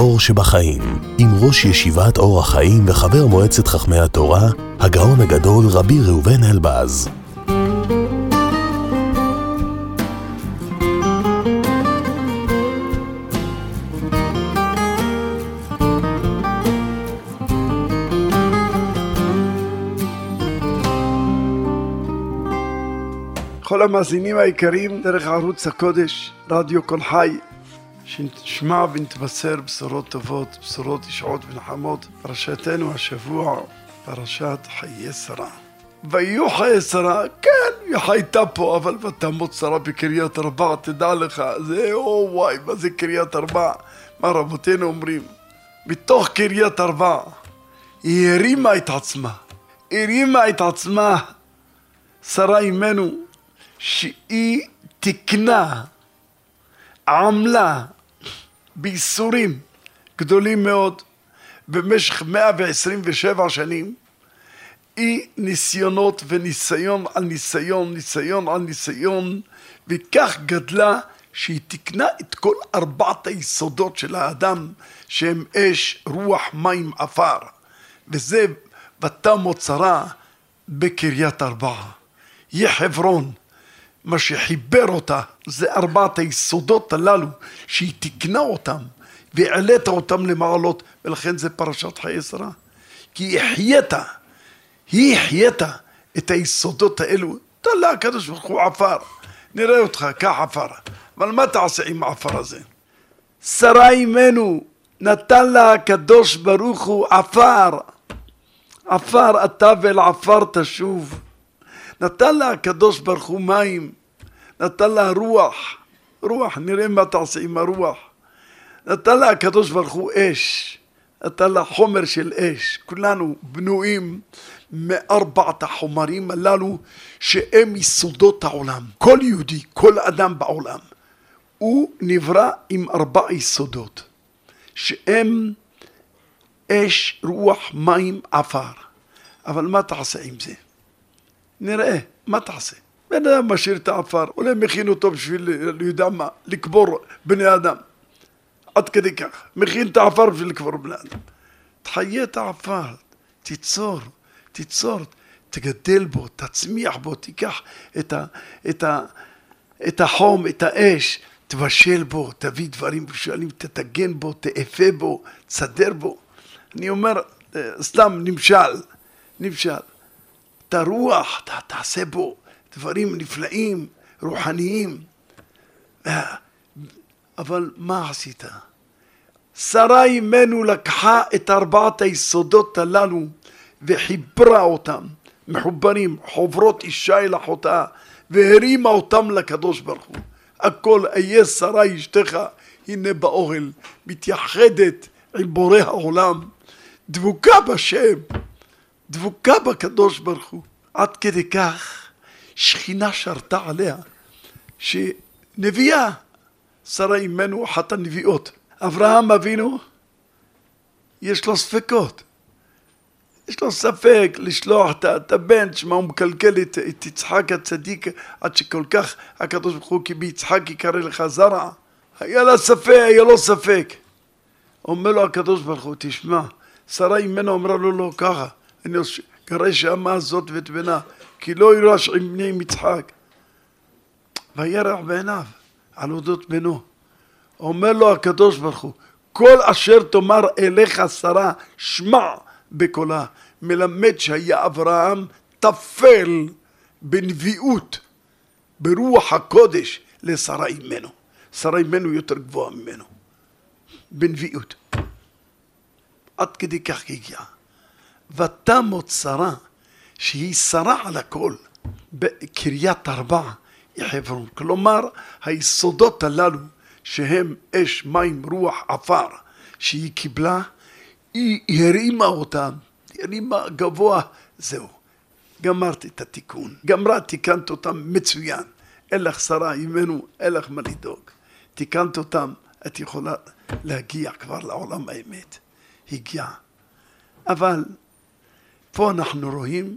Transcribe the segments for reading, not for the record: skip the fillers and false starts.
האור שבחיים, עם ראש ישיבת אור החיים וחבר מועצת חכמי התורה, הגאון הגדול רבי ראובן אלבז. כל המאזינים היקרים דרך ערוץ הקודש, רדיו כל חי, שנשמע ונתבשר בשורות טובות, בשורות ישועות ונחמות. פרשתנו השבוע, פרשת חיי שרה. ויהיו חיי שרה, כן, היא חייתה פה, אבל ותמות שרה בקריית ארבע, תדע לך, זה וואי, מה זה קריית ארבע? מה רבותינו אומרים? בתוך קריית ארבע, היא הרימה את עצמה, שרה אימנו, שהיא תקנה, עמלה בייסורים גדולים מאוד במשך 127 שנים. היא ניסיונות וניסיון על ניסיון, וכך גדלה שהיא תקנה את כל ארבעת היסודות של האדם, שהם אש, רוח, מים, עפר. וזה ותמות שרה בקריית ארבע. היא חברון. מה שחיבר אותה זה ארבעת היסודות הללו שהיא תקנה אותם והעלתה אותם למעלות, ולכן זה פרשת חיי שרה. כי היא החייתה את היסודות האלו. תלה הקדוש ברוך הוא עפר, נראה אותך קח עפר, אבל מה תעשה עם העפר הזה? שרה אימנו נתן לה הקדוש ברוך הוא עפר אתה ואל עפר תשוב. נתן לה הקדוש ברוך הוא מים, נתן לה רוח, נראה מה תעשה עם הרוח. נתן לה הקדוש ברוך הוא אש, נתן לה חומר של אש. כולנו בנויים מארבעת החומרים הללו שהם יסודות העולם. כל יהודי, כל אדם בעולם, הוא נברא עם ארבע יסודות שהם אש, רוח, מים, עפר. אבל מה תעשה עם זה? נראה, מה תעשה? בן אדם משאיר את העפר, אולי מכין אותו בשביל, יודע מה, לקבור בני אדם. עד כדי כך, מכין את העפר בשביל לקבור בני אדם. תחיה את העפר, תיצור, תגדל בו, תצמיח בו, תיקח את החום, את האש, תבשל בו, תביא דברים בשבילים, תתגן בו, תאפה בו, תסדר בו. אני אומר, סתם נמשל. את הרוח, תעשה בו דברים נפלאים, רוחניים. אבל מה עשית? שרה אימנו לקחה את ארבעת היסודות הללו וחיברה אותם, מחוברים, חוברות אישה אל אחותה, והרימה אותם לקדוש ברוך הוא. הכל, איה שרה אשתך, הנה באוהל, מתייחדת עם בורא העולם, דבוקה בשם, דבוקה בקדוש ברוך הוא. עד כדי כך שכינה שרתה עליה, שנביאה, שרה אימנו אחת הנביאות. אברהם אבינו יש לו ספקות, יש לו ספק לשלוח את הבן, שמה הוא מקלקל את יצחק הצדיק, עד שכל כך הקדוש ברוך הוא כי ביצחק יקרא לך זרע. היה לו ספק. אומר לו הקדוש ברוך הוא, תשמע, שרה אימנו אמרה לו לא ככה, אני גרש האמה הזאת ואת בנה, כי לא ירש עם בני יצחק. וירח בעיניו על אודות בנו. אומר לו הקדוש ברוך הוא, כל אשר תאמר אליך שרה, שמע בקולה. מלמד שהיה אברהם תפל בנביאות, ברוח הקודש לשרה אימנו. שרה אימנו יותר גבוהה ממנו, בנביאות. עד כדי כך הגיעה. ותמות שרה, שהיא שרה על הכל, בקריית ארבע היא חברון. כלומר, היסודות הללו שהם אש, מים, רוח, עפר, שהיא קיבלה, היא הרימה אותם, הרימה גבוה, זהו. גמרת את התיקון, תיקנת אותם מצוין. אין לך שרה אימנו, אין לך מה לדאוג. תיקנת אותם, את יכולה להגיע כבר לעולם האמת. הגיעה. אבל פה אנחנו רואים,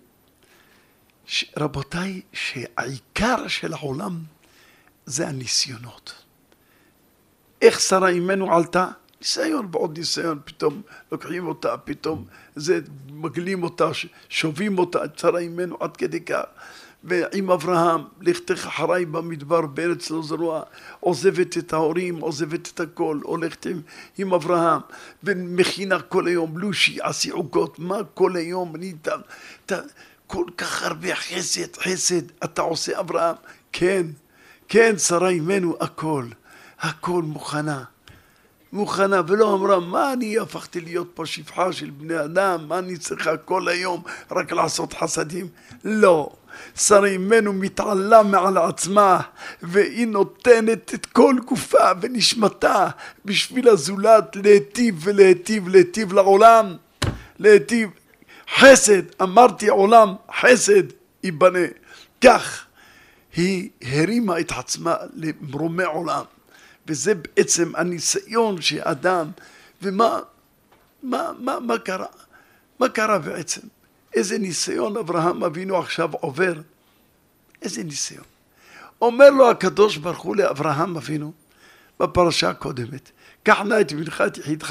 רבותיי, שהעיקר של העולם זה הניסיונות. איך שרה אימנו עלתה? ניסיון ועוד ניסיון, פתאום לוקחים אותה, פתאום זה מגלים אותה, שובים אותה, שרה אימנו עד כדי כך. ועם אברהם, לכתך אחריי במדבר בארץ לא זרוע, עוזבת את ההורים, עוזבת את הכל, הולכת עם אברהם, ומכינה כל היום, לושי, עשי עוגות, מה כל היום, כל כך הרבה חסד, אתה עושה אברהם, כן, כן, שרה אימנו, הכל מוכנה, ולא אמרה, מה אני הפכתי להיות פה שפחה של בני אדם, מה אני צריכה כל היום רק לעשות חסדים? לא. שרה אימנו מתעלה מעל עצמה, והיא נותנת את כל גופה ונשמתה בשביל הזולת להיטיב לעולם, להיטיב חסד, אמרתי עולם חסד ייבנה. כך היא הרימה את עצמה למרומי עולם, וזה בעצם הניסיון שאדם, ומה קרה? מה קרה בעצם? איזה ניסיון אברהם אבינו עכשיו עובר? איזה ניסיון? אומר לו הקדוש ברוך הוא לאברהם אבינו בפרשה הקודמת, קח נא את בנך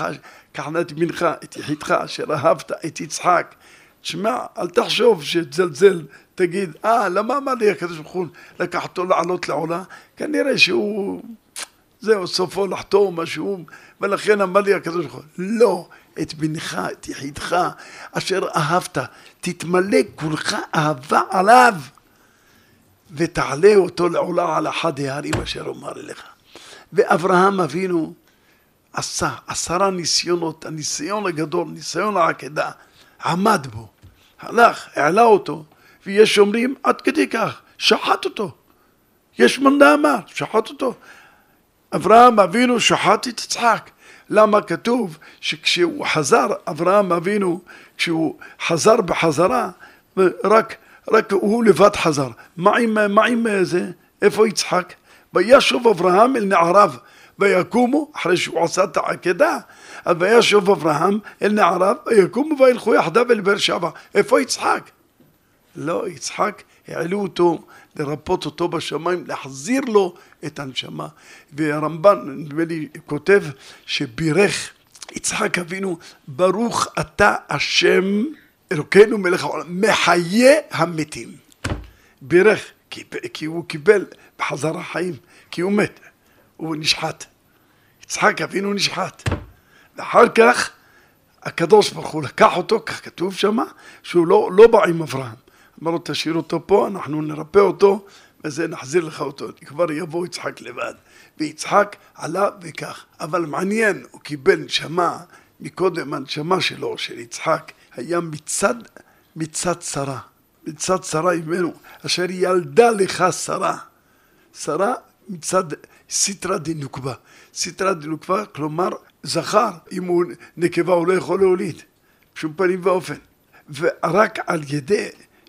את יחידך אשר אהבת את יצחק. תשמע, אל תחשוב שתזלזל, תגיד, למה אמר לי הקדוש ברוך הוא לקחתו לעלות לעולה? כנראה שהוא, זהו, סופו לחתום משהו, ולכן אמר לי הקדוש ברוך הוא, לא, את בנך, את יחידך, אשר אהבת, תתמלא כולך אהבה עליו, ותעלה אותו לעולה על אחד ההרים אשר אומר אליך. ואברהם אבינו עשה 10 ניסיונות, הניסיון הגדול, ניסיון העקדה, עמד בו, הלך, העלה אותו, ויש אומרים עד כדי כך, שחט אותו. יש מנדאמר, שחט אותו. אברהם אבינו שחט את יצחק. למה כתוב שכשהוא חזר, אברהם אבינו, כשהוא חזר בחזרה, רק הוא לבד חזר. מה עם זה? איפה יצחק? וישוב אברהם אל נעריו, ויקומו, אחרי שהוא עשה את העקדה, אז וישוב אברהם אל נעריו, ויקומו וילכו יחדיו אל באר שבע. איפה יצחק? לא, יצחק, העלו אותו, לרפות אותו בשמיים, להחזיר לו את הנשמה. והרמב"ן, נדמה לי, כותב שבירך יצחק אבינו, ברוך אתה השם אלוקינו מלך העולם, מחיה המתים. בירך, כי הוא קיבל בחזרה חיים, כי הוא מת, הוא נשחט. יצחק אבינו נשחט. ואחר כך הקדוש ברוך הוא לקח אותו, כך כתוב שמה, שהוא לא בא עם אברהם. אמר לו, תשאיר אותו פה, אנחנו נרפא אותו, וזה נחזיר לך אותו. כבר יבוא יצחק לבד. ויצחק עלה וכך. אבל מעניין, הוא קיבל נשמה, מקודם הנשמה שלו, של יצחק, היה מצד שרה. מצד שרה אימנו, אשר ילדה לך שרה. שרה מצד סטרא דנוקבה. סטרא דנוקבה, כלומר, זכר, אם הוא נקבה הוא לא יכול להוליד. בשום פנים ואופן. ורק על ידי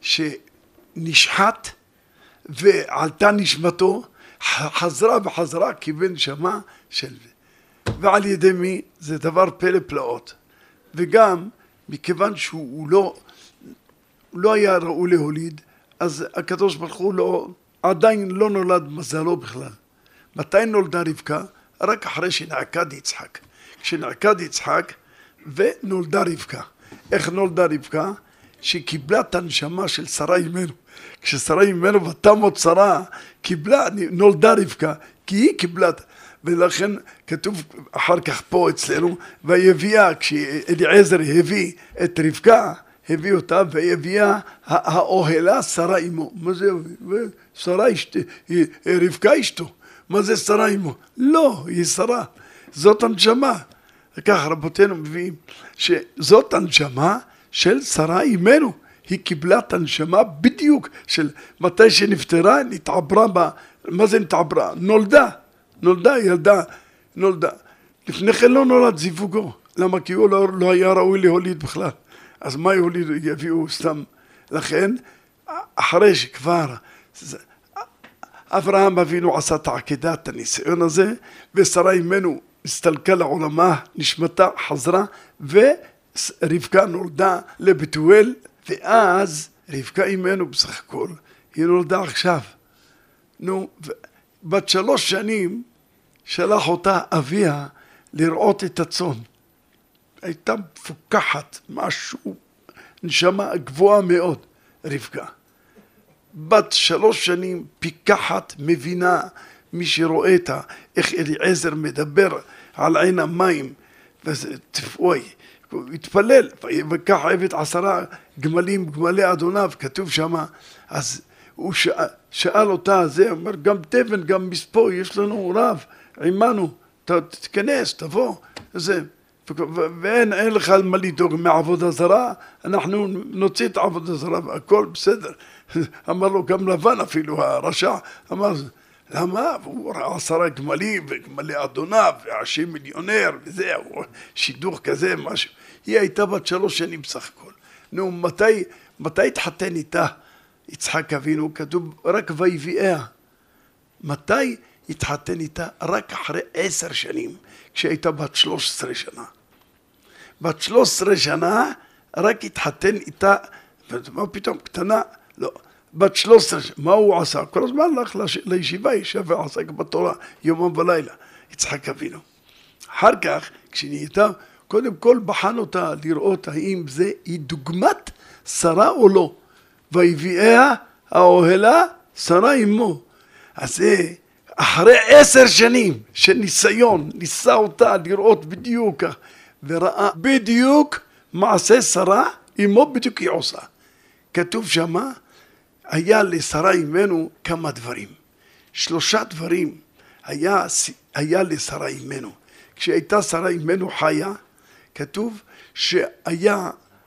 שנשחט ועלתה נשמתו, חזרה וחזרה כבן שמה של זה. ועל ידי מי? זה דבר פלא פלאות. וגם מכיוון שהוא לא היה ראוי להוליד, אז הקדוש ברוך הוא עדיין לא נולד מזלו בכלל. מתי נולדה רבקה? רק אחרי שנעקד יצחק. כשנעקד יצחק ונולדה רבקה. איך נולדה רבקה? שקיבלה את הנשמה של שרה אימנו. כששרה אימנו ותמות שרה, נולדה רבקה, כי היא קיבלה, ולכן כתוב אחר כך פה אצלנו, והביאה, כשאליעזר הביא את רבקה, הביא אותה, והביאה האוהלה שרה אימו. מה זה? שרה רבקה אשתו. מה זה שרה אימו? לא, היא שרה. זאת הנשמה. וכך רבותינו מביאים, שזאת הנשמה של שרה אימנו. היא קיבלה את הנשמה בדיוק של מתי שנפטרה, נתעברה בה. מה זה נתעברה? נולדה, ילדה, נולדה. לפני כן לא נולד זיווגו. למה? כי הוא לא היה ראוי להוליד בכלל. אז מה יולידו? יביאו סתם. לכן, אחרי שכבר אברהם אבינו עשה את העקדה, את הניסיון הזה, ושרה אימנו הסתלקה לעולמה, נשמתה חזרה, ורבקה נולדה לבתואל, ואז רבקה אימנו בסך הכל, היא נולדה עכשיו. בת 3 שנים שלח אותה אביה לראות את הצאן. הייתה מפוקחת, משהו, נשמה גבוהה מאוד, רבקה. בת 3 שנים, פיקחת, מבינה, מי שרואה את איך אליעזר מדבר על עין המים, וזה, אוי, הוא התפלל, וכך עבד 10 גמלים, גמלי אדוניו, כתוב שמה, אז הוא שאל אותה, זה אומר, גם תבן, גם מספו, יש לנו רב, עמנו, תתכנס, תבוא, זה, ואין לך מה לדאוג מעבודה זרה, אנחנו נוציא את העבודה זרה, והכל בסדר. אמר לו, גם לבן אפילו, הרשע, אמר, למה? והוא ראה 10 גמלים, וגמלי אדוניו, ועשי מיליונר, וזהו, שידוך כזה, משהו. היא הייתה בת 3 שנים בסך הכל. נו, מתי התחתן איתה? יצחק אבינו, כתוב רק ויביאה. מתי התחתן איתה? רק אחרי 10 שנים, כשהייתה בת 13 שנה. בת 13 שנה, רק התחתן איתה, מה פתאום, קטנה? לא. בת 13, מה הוא עשה? כל הזמן הלך לישיבה, ישב ועסק בתורה, יומם ולילה, יצחק אבינו. אחר כך, כשנהייתה, קודם כל בחן אותה לראות האם זה היא דוגמת שרה או לא. ויביאה האוהלה, שרה אמו. אז זה אחרי 10 שנים של ניסיון, ניסה אותה לראות בדיוק, וראה בדיוק מעשה שרה, אמו בדיוק היא עושה. כתוב שמה, היה לשרה אימנו כמה דברים. 3 דברים היה לשרה אימנו. כשהייתה שרה אימנו חיה, כתוב שהיה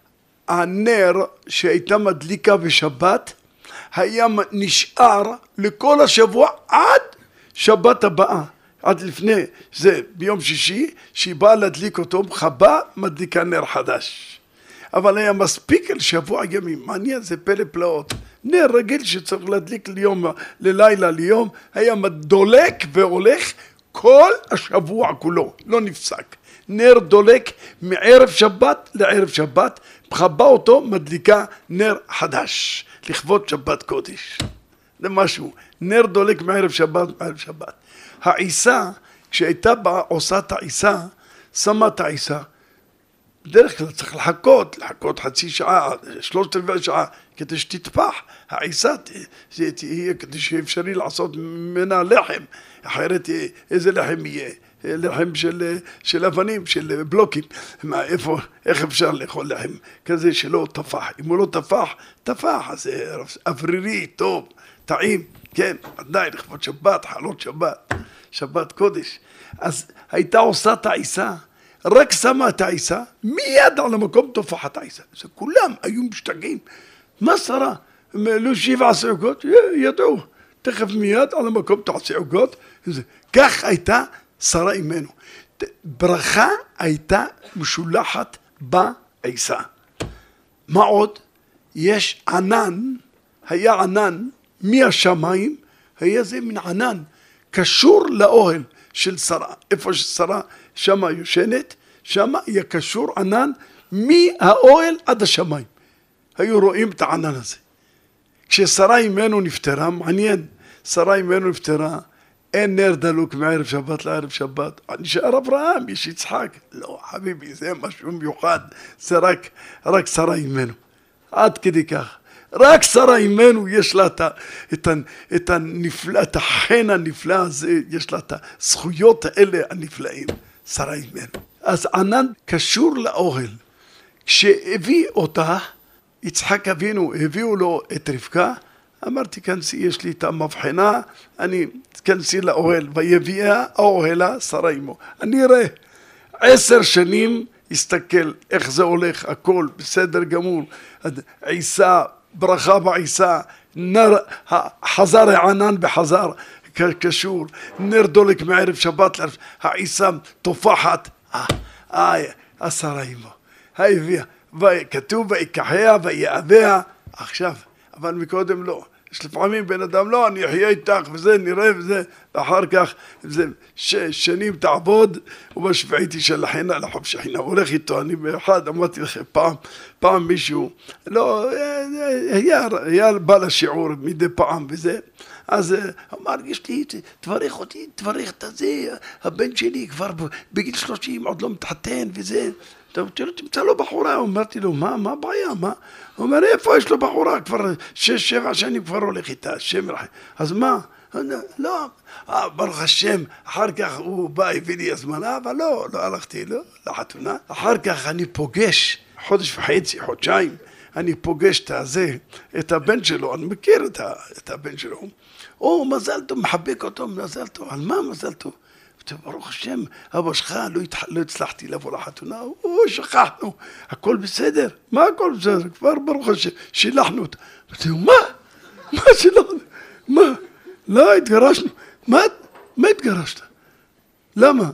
הנר שהייתה מדליקה בשבת, היה נשאר לכל השבוע עד שבת הבאה. עד לפני, זה ביום שישי, שהיא באה להדליק אותו, חבה מדליקה נר חדש. אבל היה מספיק על שבוע ימים, מעניין, זה פלא פלאות. נר רגיל שצריך להדליק ללילה, ליום, היה דולק והולך כל השבוע כולו, לא נפסק. נר דולק מערב שבת לערב שבת, חבה אותו מדליקה נר חדש, לכבוד שבת קודש. זה משהו, נר דולק מערב שבת לערב שבת. העיסה, כשהייתה באה עושה את העיסה, שמה את העיסה, בדרך כלל צריך לחכות חצי שעה, 3/4 שעה, כדי שתטפח. העיסה תהיה כדי שאפשרי לעשות ממנה לחם, אחרת איזה לחם יהיה? לחם של אבנים, של בלוקים. איך אפשר לאכול לחם כזה שלא תפח? אם הוא לא תפח, אז אוורירי, טוב, טעים, כן, עדיין, לכבוד שבת, חלות שבת, שבת קודש. אז הייתה עושה את העיסה, רק שמה את העיסה, מיד על המקום תופח את העיסה. זה כולם היו משתגעים. מה שרה? לא 7 עוגות? ידעו. תכף מיד על המקום תעשה עוגות. כך הייתה שרה אימנו. ברכה הייתה משולחת בעיסה. מה עוד? יש ענן, היה ענן מהשמיים, היה זה מן ענן, קשור לאוהל של שרה. איפה ששרה שמה יושנת, שמה היה קשור ענן מהאוהל עד השמיים. היו רואים את הענן הזה. כששרה אימנו נפטרה, מעניין, שרה אימנו נפטרה, אין נר דלוק מערב שבת לערב שבת. נשאר אברהם, יש יצחק. לא, חביבי, זה משהו מיוחד. זה רק שרה אימנו. עד כדי כך. רק שרה אימנו יש לה את הנפלא, את החן הנפלא הזה, יש לה את הזכויות האלה הנפלאים. שרה אימנו. אז ענן קשור לאוהל. כשהביא אותה, יצחק אבינו, הביאו לו את רבקה, אמרתי, כנסי, יש לי את המבחנה, אני כנסי לאוהל, ויביאה האוהלה שרה אימו. אני אראה, 10 שנים, הסתכל איך זה הולך, הכל בסדר גמור, עיסה, ברכה בעיסה, נר, חזר הענן בחזר, קשור, נר דולק מערב שבת, העיסה תופחת, השרה אימו, הביאה, וכתוב ויקחיה ויאביה, עכשיו, אבל מקודם לא. יש לפעמים בן אדם לא, אני אחיה איתך וזה, נראה וזה, ואחר כך זה 6 שנים תעבוד, ובשביעית ישלחנה לחוב שכינה. הולך איתו, אני באחד, אמרתי לכם, פעם מישהו, לא, היה בא לשיעור מדי פעם וזה, אז אמר, יש לי, תברך אותי, תברך את זה, הבן שלי כבר בגיל 30 עוד לא מתחתן וזה. תמצא לו בחורה, אמרתי לו, מה הבעיה? הוא אומר, איפה יש לו בחורה? כבר 6-7 שנים כבר הולך איתה, אז מה? לא, ברוך השם, אחר כך הוא בא, הביא לי הזמנה, אבל לא הלכתי לו לחתונה. אחר כך אני פוגש, חודש וחצי, חודשיים, אני פוגש את הבן שלו, אני מכיר את הבן שלו. מזל טוב, מחבק אותו, מזל טוב. על מה מזל טוב? ברוך השם, אבא שלך, לא הצלחתי לבוא לחתונה, שכחנו, הכל בסדר. מה הכל בסדר? כבר ברוך השם, שילחנו אותה. מה שילחנו? מה? לא, התגרשנו. מה התגרשת? למה?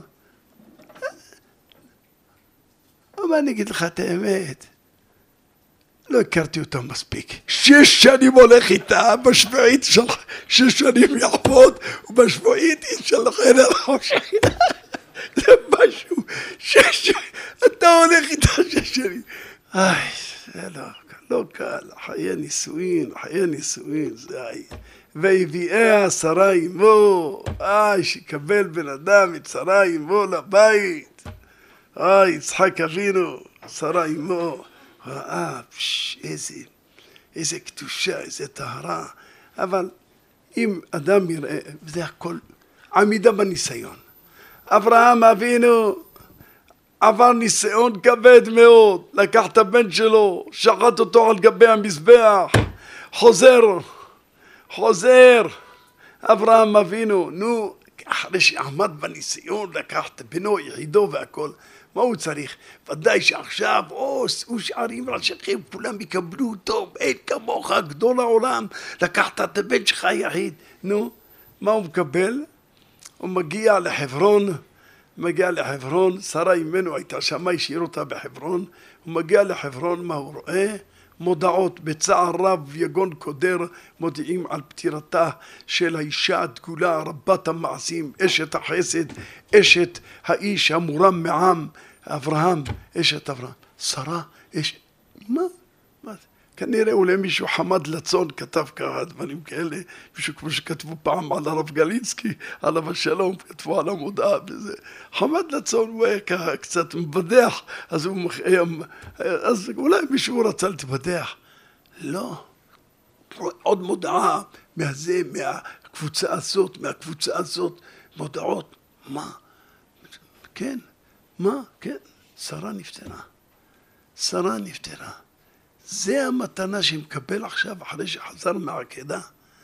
אבל אני אגיד לך את האמת, לא הכרתי אותה מספיק. 6 שנים הולך איתה, בשבועית של 6 שנים יעבוד, ובשבועית ישלח אליה לחושך. זה משהו, 6 שנים, אתה הולך איתה 6 שנים. זה לא קל, חיי נישואין, זה היה. והביאה שרה אמו, שיקבל בן אדם את שרה אמו לבית. יצחק אבינו, שרה אמו. איזה קדושה, איזה טהרה. אבל אם אדם יראה, וזה הכל עמידה בניסיון. אברהם אבינו עבר ניסיון כבד מאוד, לקח את הבן שלו, שחט אותו על גבי המזבח, חוזר, אברהם אבינו, אחרי שעמד בניסיון, לקח את בנו, יחידו והכל, מה הוא צריך? ודאי שעכשיו, שאו שערים ראשיכם, כולם יקבלו אותו, אין כמוך, גדול העולם, לקחת את הבן שלך היחיד. מה הוא מקבל? הוא מגיע לחברון, שרה אימנו הייתה שם, השאיר אותה בחברון, הוא מגיע לחברון, מה הוא רואה? מודעות בצער רב יגון קודר, מודיעים על פטירתה של האישה הדגולה, רבת המעשים, אשת החסד, אשת האיש המורם מעם, אברהם, אשת אברהם. שרה, מה? כנראה אולי מישהו חמד לצון כתב ככה דברים כאלה, מישהו כמו שכתבו פעם על הרב גלינסקי, עליו השלום, כתבו על המודעה וזה. חמד לצון הוא היה ככה קצת מבדח, אז אולי מישהו רצה להתבדח. לא. עוד מודעה מהקבוצה הזאת, מודעות. מה? כן. שרה נפטרה. זה המתנה שמקבל עכשיו אחרי שחזר מהעקדה.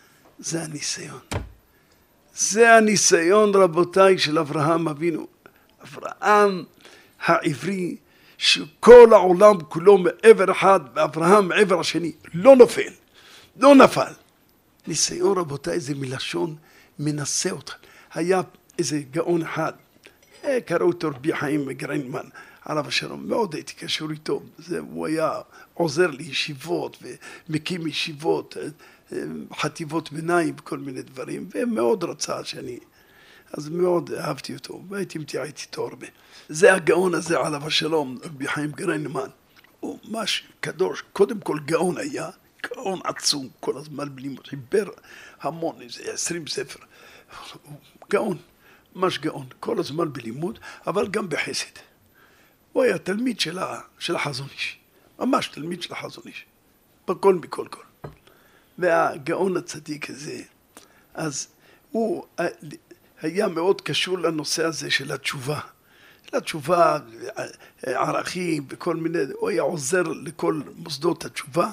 זה הניסיון רבותיי של אברהם אבינו. אברהם העברי, שכל העולם כולו מעבר אחד ואברהם מעבר השני. לא נפל. ניסיון רבותיי זה מלשון מנסה אותך. היה איזה גאון אחד, קראו אותו רבי חיים גריינמן, עליו השלום, מאוד הייתי קשור איתו, הוא היה עוזר לישיבות ומקים ישיבות, חטיבות ביניים וכל מיני דברים, ומאוד רצה אז מאוד אהבתי אותו, והייתי מתייעץ איתו הרבה. זה הגאון הזה עליו השלום, רבי חיים גריינמן, הוא ממש קדוש, קודם כל גאון היה, גאון עצום, כל הזמן בלימוד, חיבר המון, איזה 20 ספר, גאון, ממש גאון, כל הזמן בלימוד, אבל גם בחסד. הוא היה תלמיד של החזון איש, ממש תלמיד של החזון איש, בכל מכל כל. והגאון הצדיק הזה, אז הוא היה מאוד קשור לנושא הזה של התשובה. לתשובה, ערכים וכל מיני, הוא היה עוזר לכל מוסדות התשובה,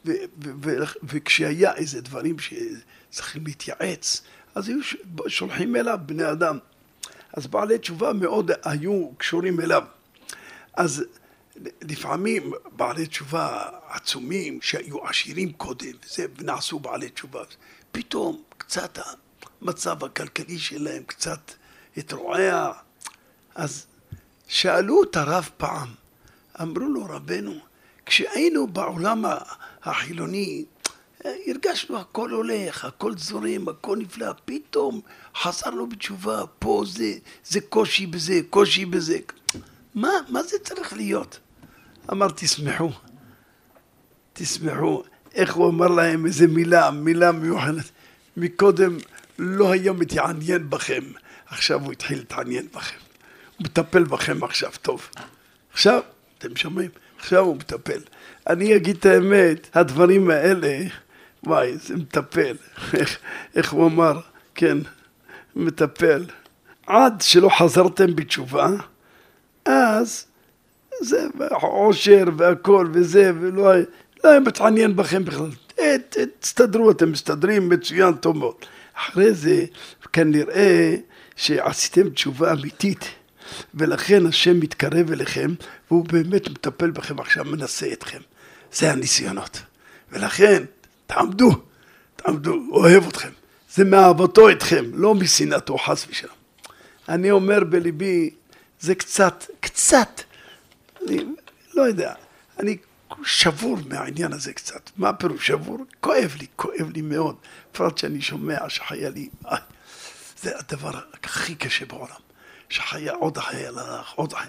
וכשהיה איזה דברים שצריכים להתייעץ, אז היו שולחים אליו בני אדם. אז בעלי תשובה מאוד היו קשורים אליו. אז לפעמים בעלי תשובה עצומים שהיו עשירים קודם, ונעשו בעלי תשובה, פתאום קצת המצב הכלכלי שלהם קצת התרועע. אז שאלו את הרב פעם, אמרו לו רבנו, כשהיינו בעולם החילוני, הרגשנו הכל הולך, הכל זורם, הכל נפלא, פתאום חזרנו בתשובה, פה זה קושי בזה. מה זה צריך להיות? אמר, תשמחו. איך הוא אמר להם איזה מילה מיוחדת. מקודם לא היה מתעניין בכם, עכשיו הוא התחיל להתעניין בכם. הוא מטפל בכם עכשיו, טוב. עכשיו, אתם שומעים? עכשיו הוא מטפל. אני אגיד את האמת, הדברים האלה, וואי, זה מטפל. איך הוא אמר? כן, מטפל. עד שלא חזרתם בתשובה, אז זה עושר והכל וזה, ולא היה מתעניין בכם בכלל. תסתדרו, אתם מסתדרים מצוין, טוב מאוד. אחרי זה כנראה שעשיתם תשובה אמיתית, ולכן השם מתקרב אליכם, והוא באמת מטפל בכם עכשיו, מנסה אתכם. זה הניסיונות. ולכן, תעמדו, אוהב אתכם. זה מאהבתו אתכם, לא משנאתו, חס ושלום. אני אומר בליבי, זה קצת, אני לא יודע, אני שבור מהעניין הזה קצת. מה פירוש שבור? כואב לי מאוד. בפרט שאני שומע שחיילים, זה הדבר הכי קשה בעולם. עוד החייל הלך, עוד החייל.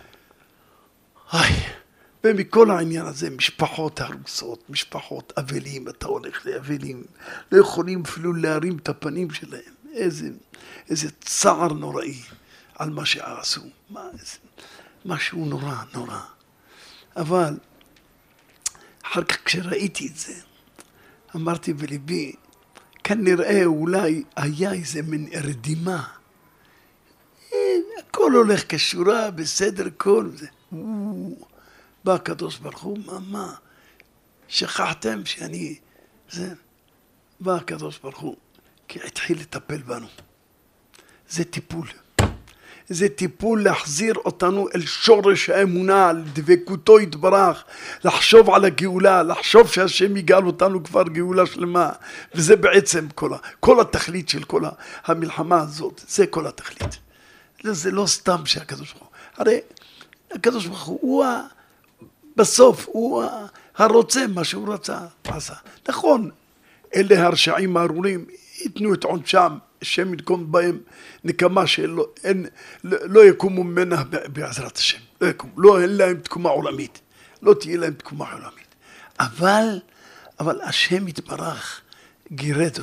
ומכל העניין הזה, משפחות הרוסות, משפחות אבלים, אתה הולך לאבלים, לא יכולים אפילו להרים את הפנים שלהם. איזה צער נוראי על מה שעשו. משהו נורא. אבל אחר כך כשראיתי את זה, אמרתי בליבי, כנראה אולי היה איזה מין הרדימה. הכל הולך כשורה, בסדר, כל זה. בא הקדוש ברוך הוא, מה? שכחתם שאני... בא הקדוש ברוך הוא, כי התחיל לטפל בנו. זה טיפול להחזיר אותנו אל שורש האמונה, לדבקותו יתברך, לחשוב על הגאולה, לחשוב שהשם יגאל אותנו כבר גאולה שלמה. וזה בעצם כל התכלית של כל המלחמה הזאת, זה כל התכלית. זה לא סתם שהקדוש ברוך הוא. הרי הקדוש ברוך הוא בסוף, הוא הרוצה מה שהוא רצה, עשה. נכון, אלה הרשעים הארורים, ייתנו את עונשם, השם ינקום בהם נקמה שלא יקומו ממנה בעזרת השם. לא יקומו, אין להם תקומה עולמית. לא תהיה להם תקומה עולמית. אבל השם יתברך גירד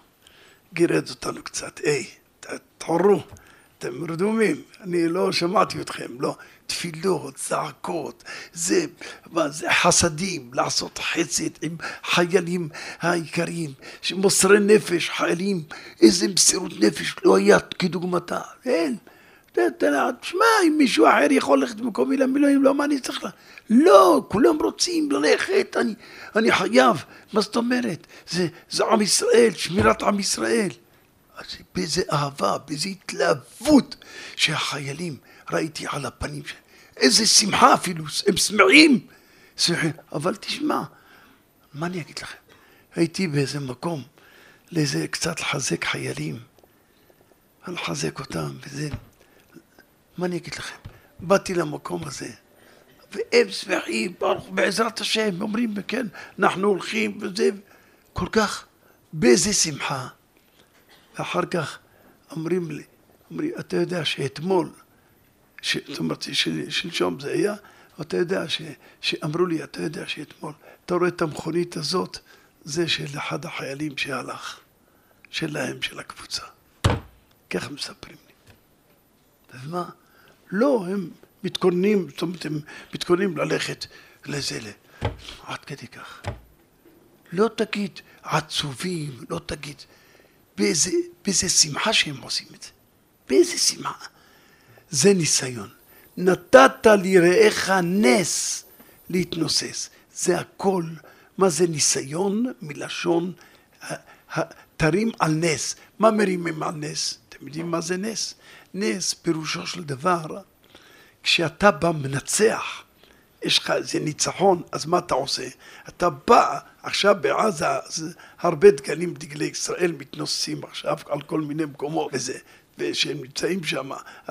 אותנו קצת. תחורו, אתם רדומים, אני לא שמעתי אתכם, לא. תפילות, זעקות, זה חסדים, לעשות חסד עם חיילים העיקריים, מוסרי נפש, חיילים, איזה מסירות נפש לא היה כדוגמתה, אין. תשמע, אם מישהו אחר יכול ללכת במקומי למילואים, לא, מה אני צריך לה? לא, כולם רוצים ללכת, אני חייב. מה זאת אומרת? זה עם ישראל, שמירת עם ישראל. אז באיזה אהבה, באיזה התלהבות שהחיילים ראיתי על הפנים שלהם. איזה שמחה אפילו, הם שמחים. אבל תשמע, מה אני אגיד לכם? הייתי באיזה מקום, לאיזה קצת לחזק חיילים, לחזק אותם וזה. מה אני אגיד לכם? באתי למקום הזה, והם שמחים, בעזרת השם, אומרים, כן, אנחנו הולכים וזה, כל כך, באיזה שמחה. ואחר כך אומרים לי, אתה יודע שאתמול, זאת אומרת, שלשום זה היה, אתה יודע שאמרו לי, אתה יודע שאתמול, אתה רואה את המכונית הזאת, זה של אחד החיילים שהלך, שלהם, של הקבוצה. ככה מספרים לי. ומה? לא, הם מתכוננים, זאת אומרת, הם מתכוננים ללכת לזה, עד כדי כך. לא תגיד עצובים, לא תגיד, באיזה שמחה שהם עושים את זה. באיזה שמחה. זה ניסיון. נתת ליראיך נס להתנוסס. זה הכל. מה זה ניסיון? מלשון תרים על נס. מה מרימים על נס? אתם יודעים מה זה נס? נס פירושו של דבר, כשאתה בא מנצח, יש לך איזה ניצחון, אז מה אתה עושה? אתה בא, עכשיו בעזה, הרבה דגלים, דגלי ישראל מתנוססים עכשיו על כל מיני מקומות וזה, ושהם נמצאים שם,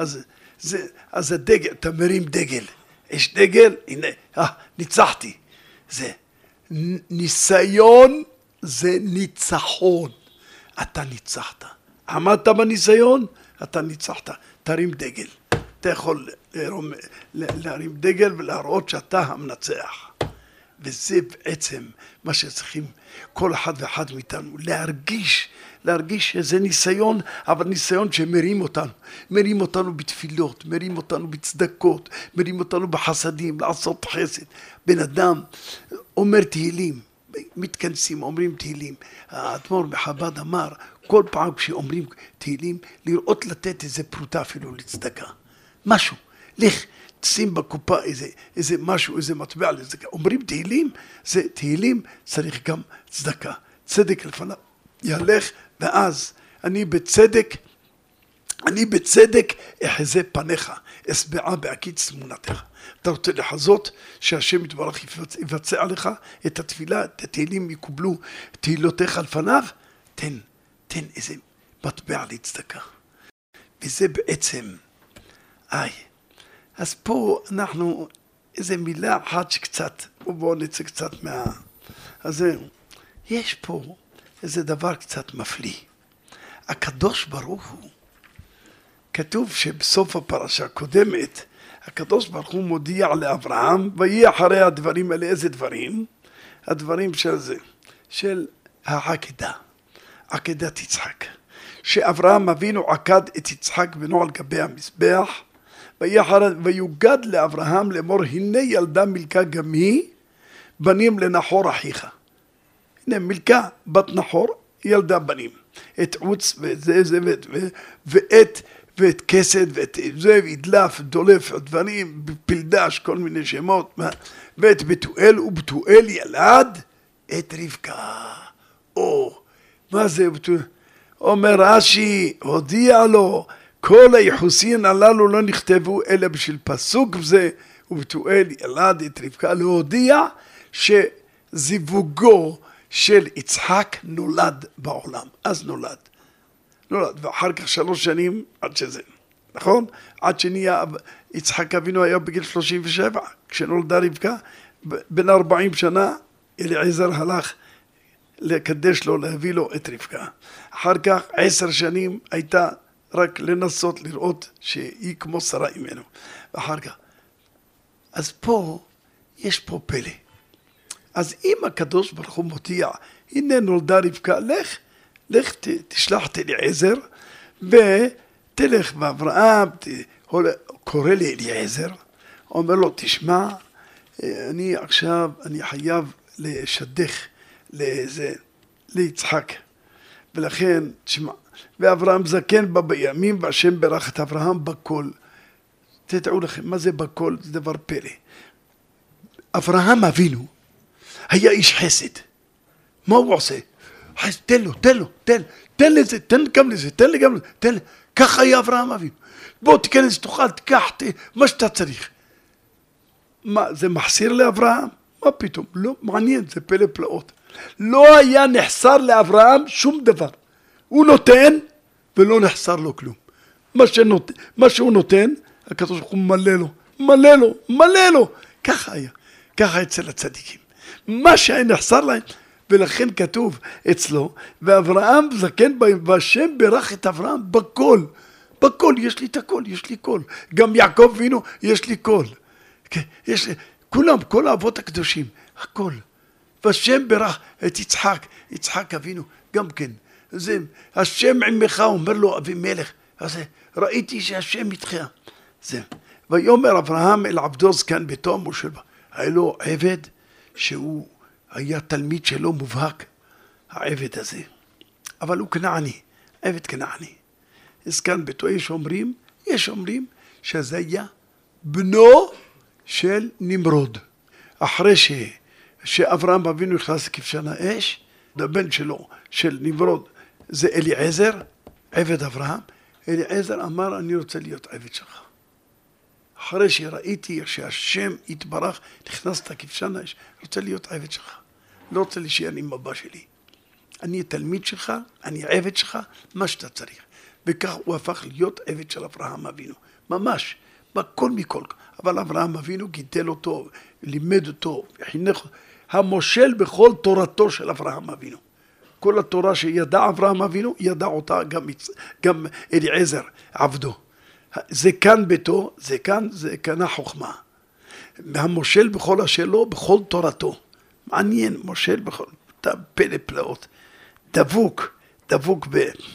אז הדגל, אתה מרים דגל, יש דגל, הנה, ניצחתי. זה ניסיון, זה ניצחון. אתה ניצחת. עמדת בניסיון, אתה ניצחת. תרים דגל. אתה יכול להרים דגל ולהראות שאתה המנצח. וזה בעצם מה שצריכים כל אחד ואחד מאיתנו, להרגיש איזה ניסיון, אבל ניסיון שמרים אותנו. מרים אותנו בתפילות, מרים אותנו בצדקות, מרים אותנו בחסדים, לעשות חסד. בן אדם אומר תהילים, מתכנסים, אומרים תהילים. האדמו"ר בחב"ד אמר, כל פעם כשאומרים תהילים, לראות לתת איזה פרוטה אפילו לצדקה. משהו. לך, שים בקופה איזה משהו, איזה מטבע לצדקה. אומרים תהילים, זה תהילים, צריך גם צדקה. צדק לפניו ילך, ואז אני בצדק אחזה פניך, אשבעה בהקיץ תמונתך. אתה רוצה לחזות שהשם יתברך יבצע עליך את התפילה, את התהילים יקובלו תהילותיך לפניו, תן איזה מטבע לצדקה. וזה בעצם, אז פה אנחנו, איזה מילה אחת שקצת, בואו נצא קצת אז זהו, יש פה איזה דבר קצת מפליא. הקדוש ברוך הוא, כתוב שבסוף הפרשה הקודמת, הקדוש ברוך הוא מודיע לאברהם, ויהי אחרי הדברים האלה, איזה דברים? הדברים של זה, של העקדה, עקדת יצחק. שאברהם אבינו עקד את יצחק בנו על גבי המזבח, ויוגד לאברהם לאמור, הנה ילדה מילכה גם היא, בנים לנחור אחיך. הנה מילכה בת נחור, ילדה בנים. את עוץ ואת כסד ואת זה, והדלף, דולף, דברים, פלדש, כל מיני שמות, ואת בתואל, ובתואל ילד את רבקה. מה זה בתואל? אומר רש"י, הודיע לו, כל היחוסין הללו לא נכתבו אלא בשביל פסוק זה, ובתואל ילד את רבקה, להודיע שזיווגו של יצחק נולד בעולם. אז נולד, ואחר כך 3 שנים עד שזה, נכון? עד שנהיה, יצחק אבינו היה בגיל 37, כשנולדה רבקה, בן 40 שנה, אליעזר הלך לקדש לו, להביא לו את רבקה. אחר כך 10 שנים הייתה רק לנסות לראות שהיא כמו שרה ממנו. ואחר כך, אז פה, יש פה פלא. אז אם הקדוש ברוך הוא מודיע, הנה נולדה רבקה, לך תשלח את אליעזר, ותלך באברהם, קורא לי אליעזר, אומר לו, תשמע, אני עכשיו, אני חייב לשדך ליצחק, ולכן, תשמע, ואברהם זקן בה בימים, והשם ברך את אברהם בכל. תדעו לכם, מה זה בכל? זה דבר פלא. אברהם אבינו, היה איש חסד. מה הוא עושה? תן לזה, תן גם לזה, תן. ככה היה אברהם אבינו. בוא תיכנס, תאכל, תיקח, מה שאתה צריך. מה, זה מחסיר לאברהם? מה פתאום? לא, מעניין, זה פלא פלאות. לא היה נחסר לאברהם שום דבר. הוא נותן ולא נחסר לו כלום. מה שהוא נותן, הקדוש ברוך הוא מלא לו. ככה היה. ככה אצל הצדיקים. מה שהיה נחסר להם, ולכן כתוב אצלו, ואברהם זקן בהם, והשם ברך את אברהם בכל, יש לי את הכל, יש לי קול. גם יעקב אבינו, יש לי קול. כולם, כל האבות הקדושים, הכל. והשם ברך את יצחק אבינו, גם כן. זה, השם עמך, אומר לו אבימלך, אז ראיתי שהשם איתך. זה. ויאמר אברהם אל עבדו זקן ביתו מושל בה. היה לו עבד שהוא היה תלמיד שלו מובהק, העבד הזה. אבל הוא כנעני, עבד כנעני. זקן ביתו, יש אומרים שזה היה בנו של נמרוד. אחרי שאברהם אבינו נכנס לכבשן האש, הבן שלו, של נמרוד, זה אליעזר, עבד אברהם. אליעזר אמר, אני רוצה להיות עבד שלך. אחרי שראיתי שהשם יתברך, נכנסת לכבשן האש, רוצה להיות עבד שלך. לא רוצה להישאר עם אבא שלי. אני תלמיד שלך, אני עבד שלך, מה שאתה צריך. וכך הוא הפך להיות עבד של אברהם אבינו. ממש, בכל מכל. אבל אברהם אבינו גידל אותו, לימד אותו, חינך אותו. המושל בכל תורתו של אברהם אבינו. כל התורה שידע אברהם אבינו, ידע אותה גם אליעזר, עבדו. זה כאן ביתו, זה כאן החוכמה. המושל בכל השלו, בכל תורתו. מעניין, מושל בכל, פלא פלאות. דבוק, דבוק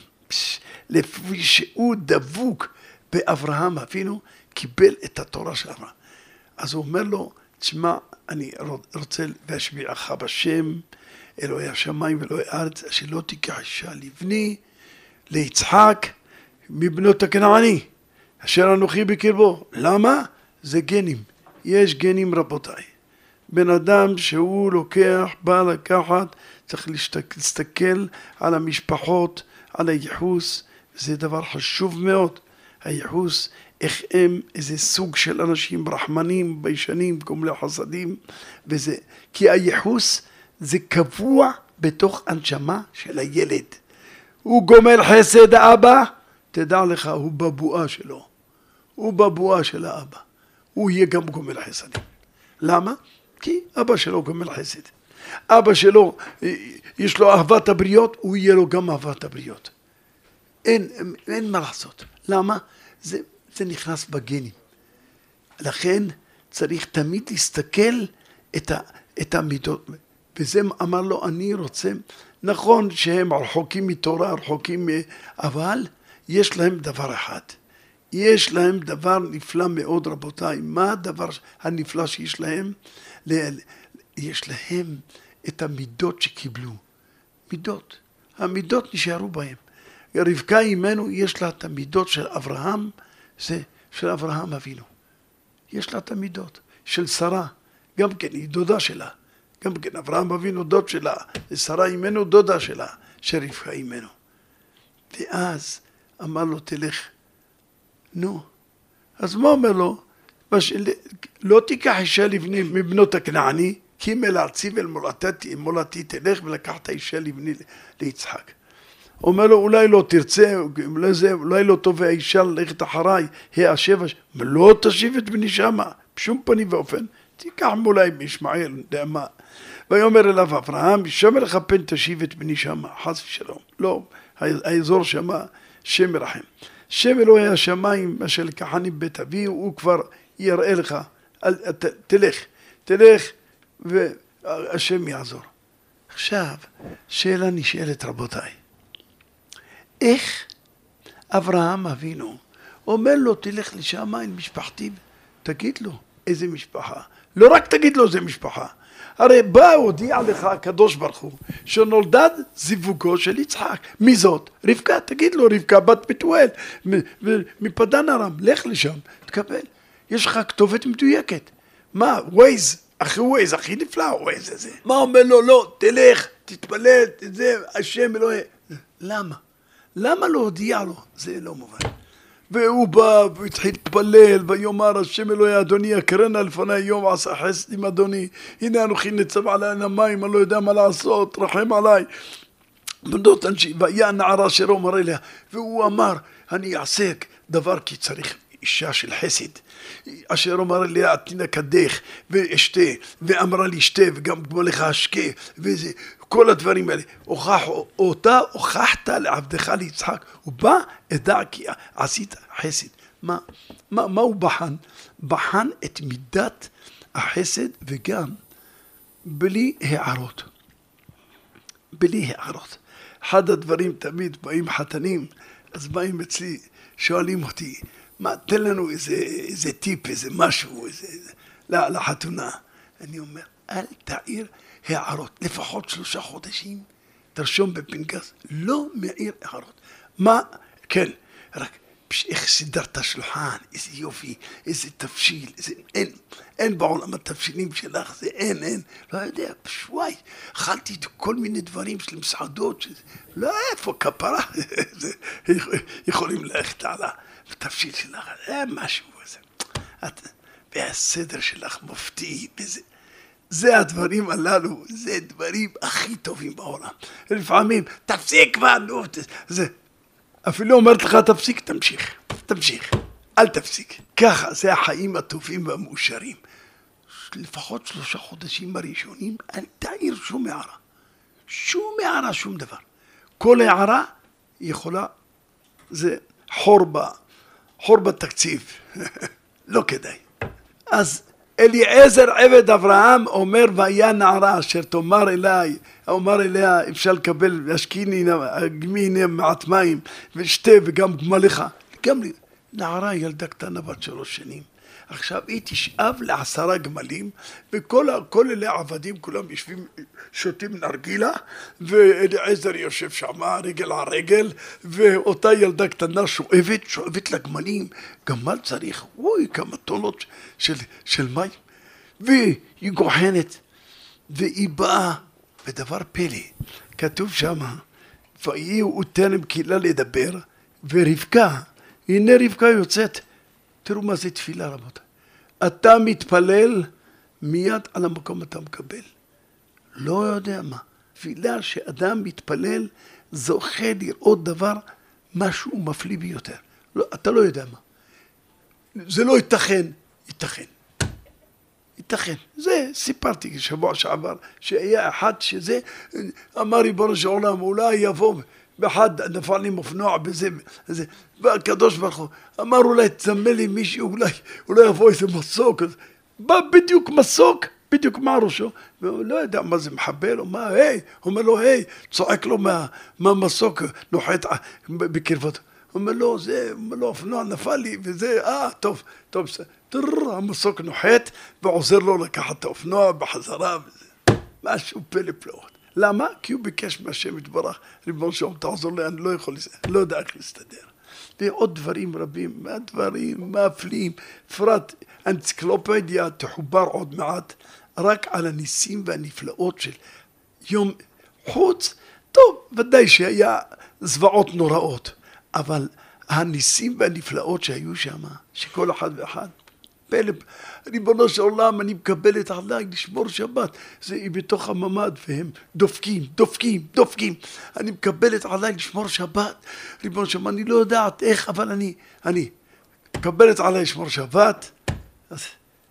לפי שהוא דבוק באברהם אבינו, קיבל את התורה של אברהם. אז הוא אומר לו, תשמע, אני רוצה להשביעך בשם, אלוהי השמיים ואלוהי הארץ, שלא תיקח אישה לבני, ליצחק, מבנות הכנעני, אשר אנוכי בקרבו. למה? זה גנים. יש גנים רבותיי. בן אדם שהוא לוקח, בא לקחת, צריך להסתכל על המשפחות, על הייחוס, זה דבר חשוב מאוד. הייחוס, איך הם, איזה סוג של אנשים רחמנים, ביישנים, גומלי חסדים, וזה, כי הייחוס זה קבוע בתוך הנשמה של הילד. הוא גומל חסד האבא, תדע לך, הוא בבואה שלו. הוא בבואה של האבא. הוא יהיה גם גומל חסדים. למה? כי אבא שלו גומל חסד. אבא שלו, יש לו אהבת הבריות, הוא יהיה לו גם אהבת הבריות. אין מה לעשות. למה? זה נכנס בגנים. לכן צריך תמיד להסתכל את המידות. וזה אמר לו, אני רוצה, נכון שהם רחוקים מתורה, רחוקים, אבל יש להם דבר אחד. יש להם דבר נפלא מאוד רבותיי. מה הדבר הנפלא שיש להם? יש להם את המידות שקיבלו. מידות. המידות נשארו בהם. רבקה אימנו יש לה את המידות של אברהם, זה של אברהם אבינו. יש לה את המידות של שרה, גם כן היא דודה שלה. גם כן אברהם אבינו דוד שלה, שרה אימנו דודה שלה, של רבקה אימנו. ואז אמר לו תלך. נו, אז מה אומר לו? לא תיקח אישה לבני מבנות הכנעני, כי אם אל ארצי ואל מולדתי תלך ולקחת אישה לבני ליצחק. אומר לו, אולי לא תרצה, אולי לא טוב האישה ללכת אחריי, השבע, לא תשיב את בני שמה, בשום פנים ואופן, תיקח אולי מישמעאל, יודע מה. ויאמר אליו אברהם, שמר לך פן תשיב את בני שמה, חס ושלום. לא, האזור שמה, שם מרחם. שם אלוהי השמיים, אשר לקחני בית אבי, הוא כבר יראה לך, תלך, והשם יעזור. עכשיו, שאלה נשאלת רבותיי. איך אברהם אבינו אומר לו תלך לשם עם משפחתי, תגיד לו איזה משפחה, לא רק תגיד לו איזה משפחה, הרי בא הודיע לך הקדוש ברוך הוא שנולד זיווגו של יצחק. מי זאת? רבקה. תגיד לו רבקה בת בתואל מפדן ארם, לך לשם תקבל, יש לך כתובת מדויקת. מה? ווייז, אחי ווייז, הכי נפלא ווייז הזה. מה אומר לו? לא, תלך תתפלל, זה השם אלוהי. למה לא הודיע לו? זה לא מובן. והוא בא והתחיל להתפלל ויאמר השם אלוהי אדוני אקרנה לפני יום עשה חסד עם אדוני, הנה אנוכי ניצב עלי על המים, אני לא יודע מה לעשות, רחם עליי. בנות אנשי והיה נערה אשר אומר אליה, והוא אמר אני אעשה דבר כי צריך אישה של חסד, אשר אומר אליה תנה קדך ואשתה, ואמרה לי שתה וגם כמו לך אשקה, וזה כל הדברים האלה, הוכחת לעבדך ליצחק, הוא בא אדע כי עשית חסד. מה הוא בחן? בחן את מידת החסד וגם בלי הערות. בלי הערות. אחד הדברים תמיד באים חתנים, אז באים אצלי, שואלים אותי, מה, תן לנו איזה טיפ, איזה משהו, לחתונה. אני אומר, אל תעיר הערות, לפחות 3 חודשים, תרשום בפנקס, לא מעיר הערות. מה? כן, רק איך סידרת שולחן, איזה יופי, איזה תבשיל, אין בעולם התבשילים שלך, זה אין, לא יודע, פשוואי, אכלתי כל מיני דברים של מסעדות, לא איפה כפרה, יכולים ללכת על התבשיל שלך, משהו כזה, והסדר שלך מופתי, זה הדברים הללו, זה הדברים הכי טובים בעולם. לפעמים, תפסיק כבר, אפילו אומרת לך תפסיק, תמשיך, אל תפסיק. ככה, זה החיים הטובים והמאושרים. לפחות 3 חודשים הראשונים, אל תעיר שום הערה, שום דבר. כל הערה יכולה, זה חור בתקציב, לא כדאי. אז אליעזר עבד אברהם אומר, והיה נערה אשר תאמר אליי, אומר אליה, אפשר לקבל, השקיני, גמיני מעט מים, ושתה וגם גמליך. גם נערה ילדה קטנה בת 3 שנים. עכשיו היא תשאב ל10 גמלים, וכל אלה עבדים, כולם יושבים, שותים נרגילה, ואליעזר יושב שם, רגל על רגל, ואותה ילדה קטנה שואבת לגמלים. גמל צריך, אוי, כמה טונות של מים. והיא גוחנת, והיא באה, ודבר פלא, כתוב שם, ויהיו טרם קהילה לדבר, ורבקה, הנה רבקה יוצאת. תראו מה זה תפילה, רבותיי. אתה מתפלל, מיד על המקום אתה מקבל. לא יודע מה. תפילה שאדם מתפלל, זוכה לראות דבר, משהו מפליא ביותר. לא, אתה לא יודע מה. זה לא ייתכן. ייתכן. זה סיפרתי שבוע שעבר, שהיה אחד שזה, אמר ריבונו של עולם, אולי יבוא, באחד נפל לי מופנוע בזה, והקדוש ברוך הוא אמר, אולי תזמן לי מישהו, אולי יבוא איזה מסוק, בא בדיוק מסוק, בדיוק מה ראשו, והוא לא יודע מה זה מחבל, או מה, היי, אומר לו, היי, צועק לו מהמסוק, נוחת בקרבתו. הוא אומר לו, אופנוע נפל לי, וזה, טוב, המסוק נוחת, ועוזר לו לקחת את האופנוע בחזרה, וזה משהו פלא פלאות. למה? כי הוא ביקש מהשם יתברך, ריבונו של עולם תעזור לי, אני לא יודע איך להסתדר. ועוד דברים רבים, דברים מפליאים, בפרט אנציקלופדיה תחובר עוד מעט, רק על הניסים והנפלאות של יום חוץ. טוב, ודאי שהיה זוועות נוראות, אבל הניסים והנפלאות שהיו שם, שכל אחד ואחד, פלא, ריבונו של עולם, אני מקבלת עליי לשמור שבת. זה בתוך הממד, והם דופקים. אני מקבלת עליי לשמור שבת. ריבונו של עולם, אני לא יודעת איך, אבל אני מקבלת עליי לשמור שבת. אז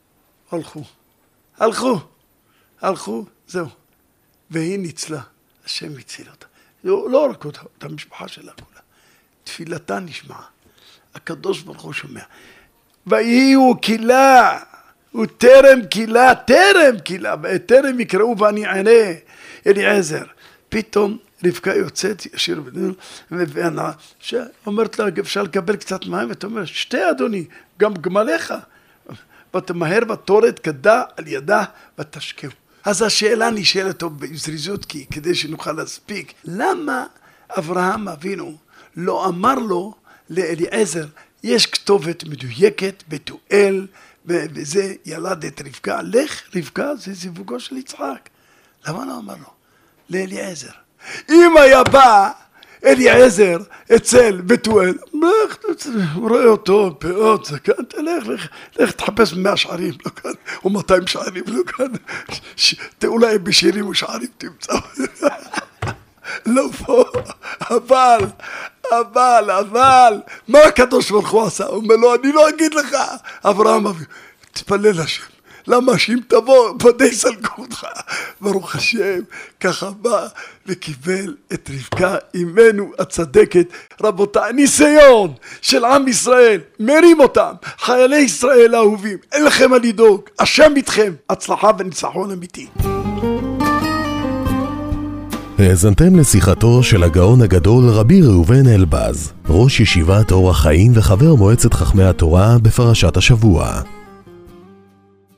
הלכו, זהו. והיא ניצלה, השם הציל אותה. לא רק אותה, את המשפחה שלה כולה. תפילתה נשמעה. הקדוש ברוך הוא שומע. ויהיו קהילה, וטרם קהילה, טרם יקראו ואני אענה, אליעזר. פתאום רבקה יוצאת ישיר בדיוק, שאומרת לה, אפשר לקבל קצת מים, ואתה אומר, שתי אדוני, גם גמליך, ותמהר ותורד כדה על ידה ותשקהו. אז השאלה נשאלת טוב בזריזות, כדי שנוכל להספיק, למה אברהם אבינו לא אמר לו לאליעזר, יש כתובת מדויקת, בתואל, וזה ילד את רבקה. לך, רבקה, זה זיווגו של יצחק. למה לא אמר לו? לאליעזר. אם היה בא אליעזר אצל בתואל, רואה אותו, פאות, זה כאן, לך תחפש 100 שערים, לא כאן, או 200 שערים, לא כאן. אולי בשירים ושערים תמצא. לא פה, אבל, מה הקדוש ברוך הוא עשה? הוא אומר לו, אני לא אגיד לך, אברהם אבינו, תפלל השם, למה שאם תבוא, ודאי סלקו אותך. ברוך השם, ככה בא וקיבל את רבקה, אמנו הצדקת. רבותיי, ניסיון של עם ישראל, מרים אותם, חיילי ישראל האהובים, אין לכם מה לדאוג, השם איתכם, הצלחה וניצחון אמיתי. האזנתם לשיחתו של הגאון הגדול רבי ראובן אלבז, ראש ישיבת אור החיים וחבר מועצת חכמי התורה בפרשת השבוע.